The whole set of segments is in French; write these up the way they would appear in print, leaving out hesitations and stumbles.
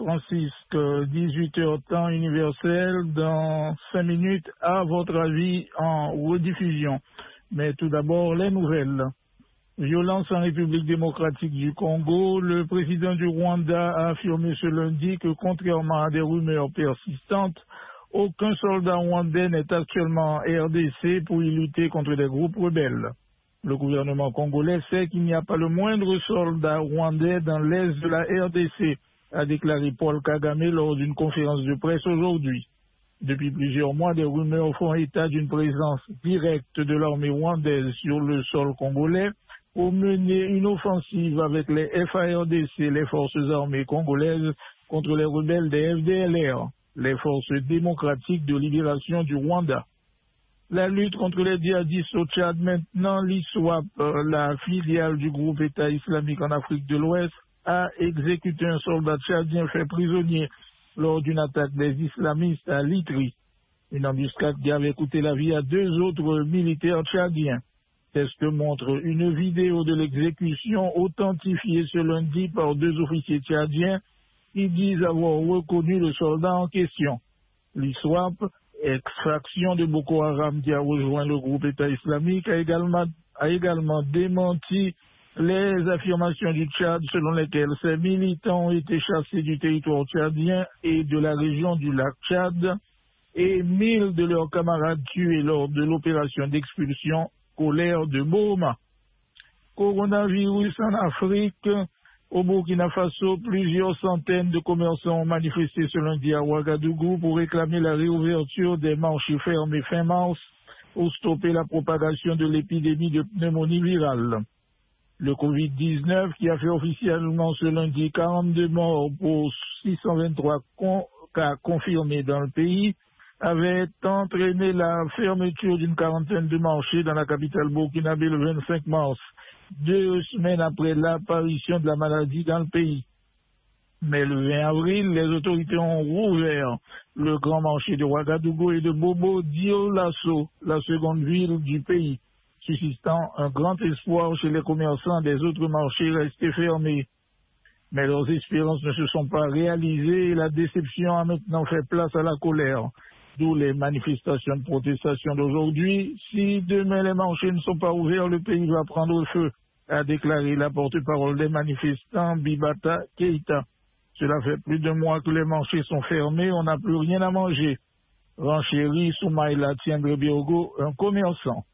Francisque, 18h temps universel, dans 5 minutes, à votre avis, en rediffusion. Mais tout d'abord, les nouvelles. Violence en République démocratique du Congo, le président du Rwanda a affirmé ce lundi que contrairement à des rumeurs persistantes, aucun soldat rwandais n'est actuellement en RDC pour y lutter contre des groupes rebelles. Le gouvernement congolais sait qu'il n'y a pas le moindre soldat rwandais dans l'est de la RDC, a déclaré Paul Kagame lors d'une conférence de presse aujourd'hui. Depuis plusieurs mois, des rumeurs font état d'une présence directe de l'armée rwandaise sur le sol congolais pour mener une offensive avec les FARDC, les forces armées congolaises, contre les rebelles des FDLR, les forces démocratiques de libération du Rwanda. La lutte contre les djihadistes au Tchad maintenant, l'ISWAP, la filiale du groupe État islamique en Afrique de l'Ouest, a exécuté un soldat tchadien fait prisonnier lors d'une attaque des islamistes à Litri. Une embuscade qui avait coûté la vie à 2 autres militaires tchadiens. C'est ce que montre une vidéo de l'exécution authentifiée ce lundi par 2 officiers tchadiens qui disent avoir reconnu le soldat en question. L'ISWAP, extraction de Boko Haram qui a rejoint le groupe État islamique, a également démenti les affirmations du Tchad selon lesquelles ces militants ont été chassés du territoire tchadien et de la région du lac Tchad et 1000 de leurs camarades tués lors de l'opération d'expulsion scolaire de Boma. Coronavirus en Afrique. Au Burkina Faso, plusieurs centaines de commerçants ont manifesté ce lundi à Ouagadougou pour réclamer la réouverture des marchés fermés fin mars pour stopper la propagation de l'épidémie de pneumonie virale. Le Covid-19, qui a fait officiellement ce lundi 42 morts pour 623 cas confirmés dans le pays, avait entraîné la fermeture d'une quarantaine de marchés dans la capitale burkinabé le 25 mars, 2 semaines après l'apparition de la maladie dans le pays. Mais le 20 avril, les autorités ont rouvert le grand marché de Ouagadougou et de Bobo Dioulasso, la seconde ville du pays, suscitant un grand espoir chez les commerçants des autres marchés restés fermés. Mais leurs espérances ne se sont pas réalisées et la déception a maintenant fait place à la colère. D'où les manifestations de protestation d'aujourd'hui. Si demain les marchés ne sont pas ouverts, le pays va prendre feu, a déclaré la porte-parole des manifestants, Bibata Keita. Cela fait plus de mois que les marchés sont fermés, on n'a plus rien à manger. Renchérit Soumaïla Tiendre Biogo, un commerçant.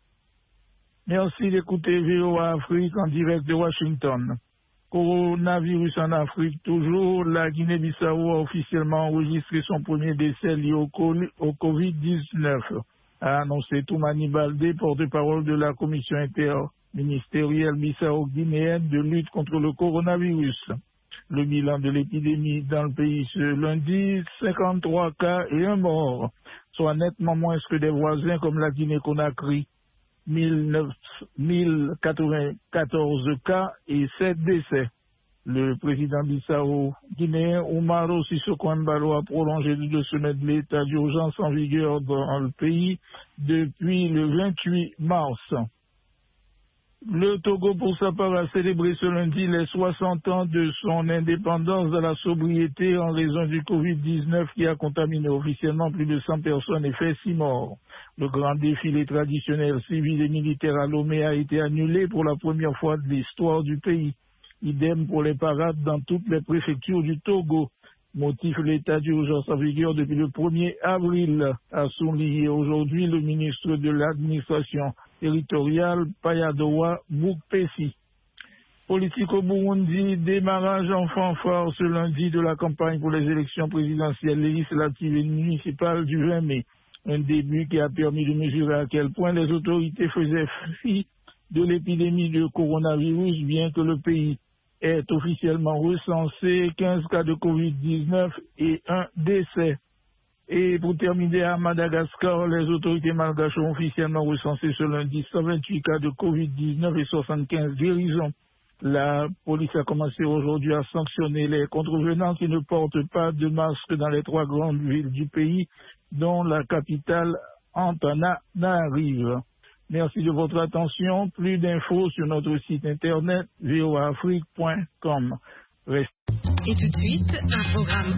Merci d'écouter VOA Afrique en direct de Washington. Coronavirus en Afrique, toujours, la Guinée-Bissau a officiellement enregistré son premier décès lié au Covid-19, a annoncé Toumani Baldé, porte-parole de la commission interministérielle bissau-guinéenne de lutte contre le coronavirus. Le bilan de l'épidémie dans le pays ce lundi, 53 cas et 1 mort, soit nettement moins que des voisins comme la Guinée-Conakry. 1094 cas et 7 décès. Le président bissau-guinéen Umaro Sissoko Embalo a prolongé de 2 semaines l'état d'urgence en vigueur dans le pays depuis le 28 mars. Le Togo, pour sa part, a célébré ce lundi les 60 ans de son indépendance de la sobriété en raison du Covid-19 qui a contaminé officiellement plus de 100 personnes et fait 6 morts. Le grand défilé traditionnel civil et militaire à Lomé a été annulé pour la première fois de l'histoire du pays. Idem pour les parades dans toutes les préfectures du Togo. Motif l'état d'urgence en vigueur depuis le 1er avril, a souligné aujourd'hui le ministre de l'administration territoriale Payadowa Boukpessi. Politique au Burundi, démarrage en fanfare ce lundi de la campagne pour les élections présidentielles, législatives et municipales du 20 mai. Un début qui a permis de mesurer à quel point les autorités faisaient fi de l'épidémie de coronavirus, bien que le pays ait officiellement recensé 15 cas de Covid-19 et 1 décès. Et pour terminer, à Madagascar, les autorités malgaches ont officiellement recensé ce lundi 128 cas de Covid-19 et 75 guérisons. La police a commencé aujourd'hui à sanctionner les contrevenants qui ne portent pas de masque dans les 3 grandes villes du pays, dont la capitale Antananarivo. Merci de votre attention. Plus d'infos sur notre site internet voaafrique.com. Et tout de suite, un programme